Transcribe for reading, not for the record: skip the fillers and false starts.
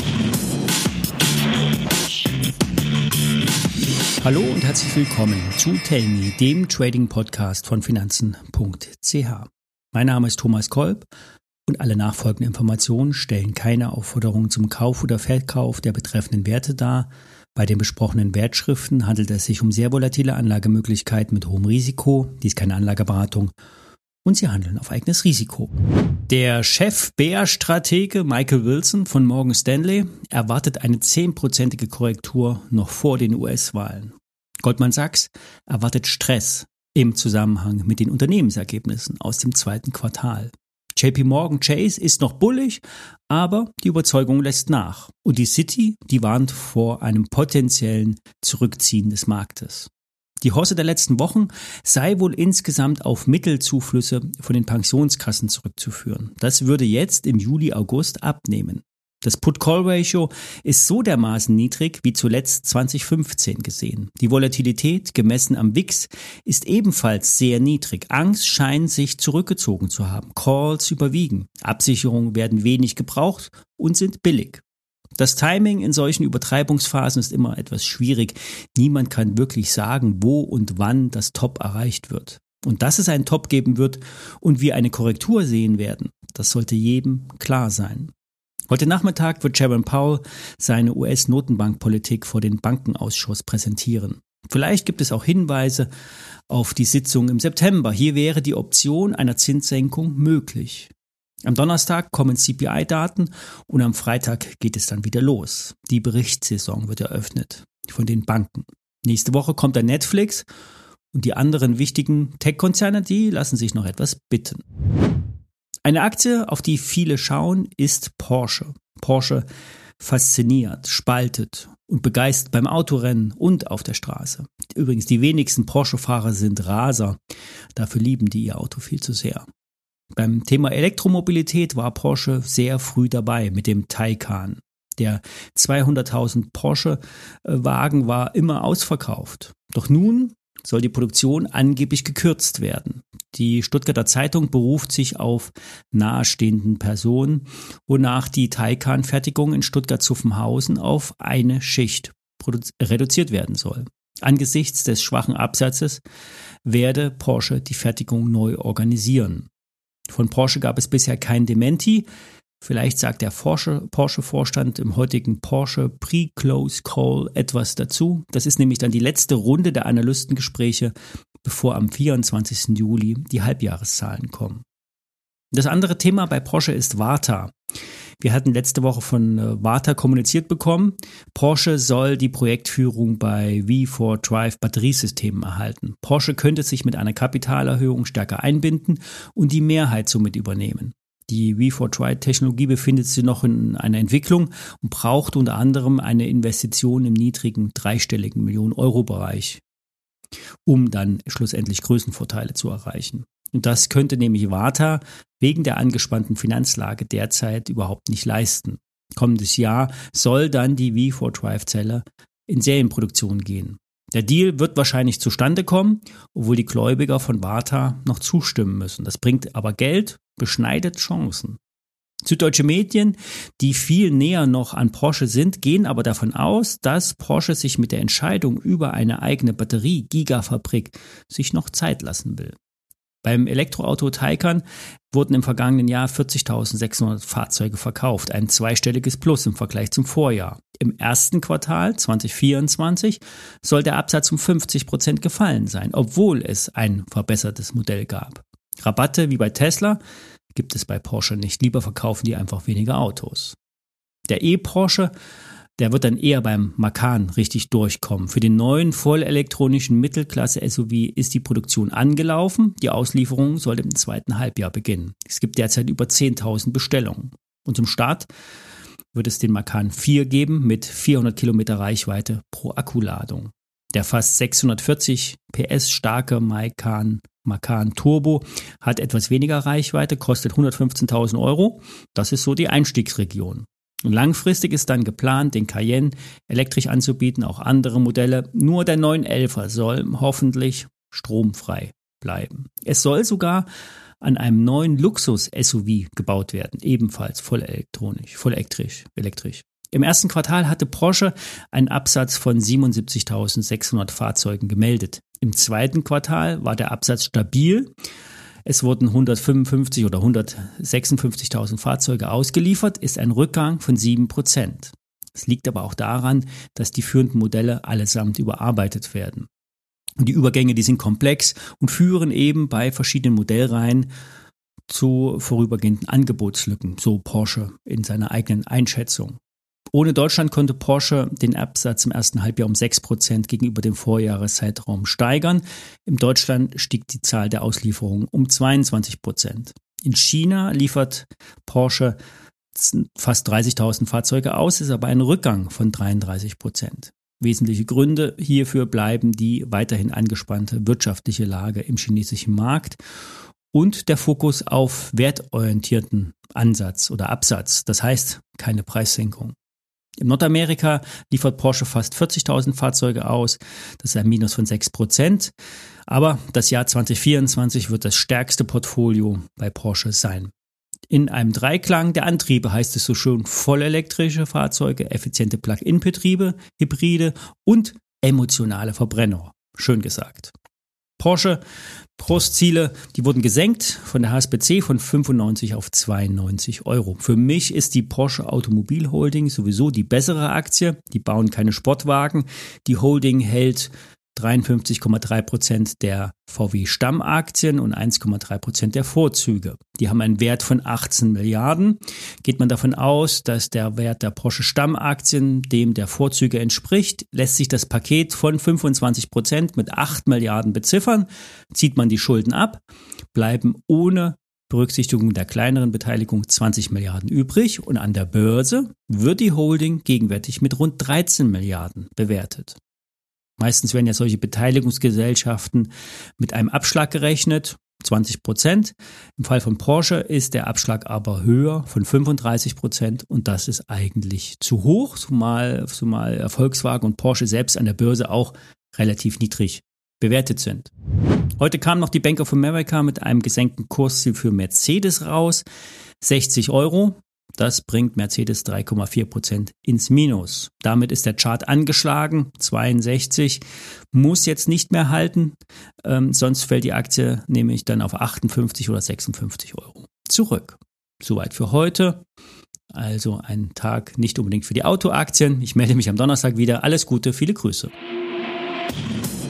Hallo und herzlich willkommen zu Tell Me, dem Trading-Podcast von Finanzen.ch. Mein Name ist Thomas Kolb und alle nachfolgenden Informationen stellen keine Aufforderung zum Kauf oder Verkauf der betreffenden Werte dar. Bei den besprochenen Wertschriften handelt es sich um sehr volatile Anlagemöglichkeiten mit hohem Risiko. Dies ist keine Anlageberatung und sie handeln auf eigenes Risiko. Der Chef-Bär-Stratege Michael Wilson von Morgan Stanley erwartet eine 10%ige Korrektur noch vor den US-Wahlen. Goldman Sachs erwartet Stress im Zusammenhang mit den Unternehmensergebnissen aus dem zweiten Quartal. JP Morgan Chase ist noch bullig, aber die Überzeugung lässt nach. Und die Citi, die warnt vor einem potenziellen Zurückziehen des Marktes. Die Hosse der letzten Wochen sei wohl insgesamt auf Mittelzuflüsse von den Pensionskassen zurückzuführen. Das würde jetzt im Juli, August abnehmen. Das Put-Call-Ratio ist so dermaßen niedrig wie zuletzt 2015 gesehen. Die Volatilität, gemessen am VIX, ist ebenfalls sehr niedrig. Angst scheint sich zurückgezogen zu haben. Calls überwiegen. Absicherungen werden wenig gebraucht und sind billig. Das Timing in solchen Übertreibungsphasen ist immer etwas schwierig. Niemand kann wirklich sagen, wo und wann das Top erreicht wird. Und dass es einen Top geben wird und wir eine Korrektur sehen werden, das sollte jedem klar sein. Heute Nachmittag wird Jerome Powell seine US-Notenbankpolitik vor den Bankenausschuss präsentieren. Vielleicht gibt es auch Hinweise auf die Sitzung im September. Hier wäre die Option einer Zinssenkung möglich. Am Donnerstag kommen CPI-Daten und am Freitag geht es dann wieder los. Die Berichtssaison wird eröffnet von den Banken. Nächste Woche kommt dann Netflix und die anderen wichtigen Tech-Konzerne, die lassen sich noch etwas bitten. Eine Aktie, auf die viele schauen, ist Porsche. Porsche fasziniert, spaltet und begeistert beim Autorennen und auf der Straße. Übrigens, die wenigsten Porsche-Fahrer sind Raser. Dafür lieben die ihr Auto viel zu sehr. Beim Thema Elektromobilität war Porsche sehr früh dabei mit dem Taycan. Der 200.000 Porsche-Wagen war immer ausverkauft. Doch nun soll die Produktion angeblich gekürzt werden. Die Stuttgarter Zeitung beruft sich auf nahestehenden Personen, wonach die Taycan-Fertigung in Stuttgart-Zuffenhausen auf eine Schicht reduziert werden soll. Angesichts des schwachen Absatzes werde Porsche die Fertigung neu organisieren. Von Porsche gab es bisher kein Dementi. Vielleicht sagt der Porsche-Vorstand im heutigen Porsche Pre-Close Call etwas dazu. Das ist nämlich dann die letzte Runde der Analystengespräche, bevor am 24. Juli die Halbjahreszahlen kommen. Das andere Thema bei Porsche ist Varta. Wir hatten letzte Woche von Varta kommuniziert bekommen. Porsche soll die Projektführung bei V4 Drive Batteriesystemen erhalten. Porsche könnte sich mit einer Kapitalerhöhung stärker einbinden und die Mehrheit somit übernehmen. Die V4 Drive Technologie befindet sich noch in einer Entwicklung und braucht unter anderem eine Investition im niedrigen dreistelligen Millionen-Euro-Bereich, um dann schlussendlich Größenvorteile zu erreichen. Und das könnte nämlich Varta wegen der angespannten Finanzlage derzeit überhaupt nicht leisten. Kommendes Jahr soll dann die V4 Drive-Zelle in Serienproduktion gehen. Der Deal wird wahrscheinlich zustande kommen, obwohl die Gläubiger von Varta noch zustimmen müssen. Das bringt aber Geld, beschneidet Chancen. Süddeutsche Medien, die viel näher noch an Porsche sind, gehen aber davon aus, dass Porsche sich mit der Entscheidung über eine eigene Batterie-Gigafabrik sich noch Zeit lassen will. Beim Elektroauto Taycan wurden im vergangenen Jahr 40.600 Fahrzeuge verkauft, ein zweistelliges Plus im Vergleich zum Vorjahr. Im ersten Quartal 2024 soll der Absatz um 50% gefallen sein, obwohl es ein verbessertes Modell gab. Rabatte wie bei Tesla gibt es bei Porsche nicht, lieber verkaufen die einfach weniger Autos. Der E-Porsche, der wird dann eher beim Macan richtig durchkommen. Für den neuen vollelektronischen Mittelklasse-SUV ist die Produktion angelaufen. Die Auslieferung soll im zweiten Halbjahr beginnen. Es gibt derzeit über 10.000 Bestellungen. Und zum Start wird es den Macan 4 geben mit 400 Kilometer Reichweite pro Akkuladung. Der fast 640 PS starke Macan Turbo hat etwas weniger Reichweite, kostet 115.000 Euro. Das ist so die Einstiegsregion. Und langfristig ist dann geplant, den Cayenne elektrisch anzubieten, auch andere Modelle. Nur der 911er soll hoffentlich stromfrei bleiben. Es soll sogar an einem neuen Luxus-SUV gebaut werden, ebenfalls voll elektrisch. Im ersten Quartal hatte Porsche einen Absatz von 77.600 Fahrzeugen gemeldet. Im zweiten Quartal war der Absatz stabil. Es wurden 155 oder 156.000 Fahrzeuge ausgeliefert, ist ein Rückgang von 7%. Es liegt aber auch daran, dass die führenden Modelle allesamt überarbeitet werden. Und die Übergänge, die sind komplex und führen eben bei verschiedenen Modellreihen zu vorübergehenden Angebotslücken, so Porsche in seiner eigenen Einschätzung. Ohne Deutschland konnte Porsche den Absatz im ersten Halbjahr um 6% gegenüber dem Vorjahreszeitraum steigern. In Deutschland stieg die Zahl der Auslieferungen um 22%. In China liefert Porsche fast 30.000 Fahrzeuge aus, ist aber ein Rückgang von 33%. Wesentliche Gründe hierfür bleiben die weiterhin angespannte wirtschaftliche Lage im chinesischen Markt und der Fokus auf wertorientierten Ansatz oder Absatz, das heißt keine Preissenkung. In Nordamerika liefert Porsche fast 40.000 Fahrzeuge aus, das ist ein Minus von 6%, aber das Jahr 2024 wird das stärkste Portfolio bei Porsche sein. In einem Dreiklang der Antriebe heißt es so schön vollelektrische Fahrzeuge, effiziente Plug-in-Betriebe, Hybride und emotionale Verbrenner. Schön gesagt. Porsche Kursziele, die wurden gesenkt von der HSBC von 95 auf 92 Euro. Für mich ist die Porsche Automobil Holding sowieso die bessere Aktie. Die bauen keine Sportwagen. Die Holding hält 53,3% der VW-Stammaktien und 1,3% der Vorzüge. Die haben einen Wert von 18 Milliarden. Geht man davon aus, dass der Wert der Porsche-Stammaktien dem der Vorzüge entspricht, lässt sich das Paket von 25% mit 8 Milliarden beziffern. Zieht man die Schulden ab, bleiben ohne Berücksichtigung der kleineren Beteiligung 20 Milliarden übrig und an der Börse wird die Holding gegenwärtig mit rund 13 Milliarden bewertet. Meistens werden ja solche Beteiligungsgesellschaften mit einem Abschlag gerechnet, 20%. Im Fall von Porsche ist der Abschlag aber höher, von 35%, und das ist eigentlich zu hoch, zumal Volkswagen und Porsche selbst an der Börse auch relativ niedrig bewertet sind. Heute kam noch die Bank of America mit einem gesenkten Kursziel für Mercedes raus, 60 Euro. Das bringt Mercedes 3,4% ins Minus. Damit ist der Chart angeschlagen, 62, muss jetzt nicht mehr halten, sonst fällt die Aktie nämlich dann auf 58 oder 56 Euro zurück. Soweit für heute. Also ein Tag nicht unbedingt für die Autoaktien. Ich melde mich am Donnerstag wieder. Alles Gute, viele Grüße.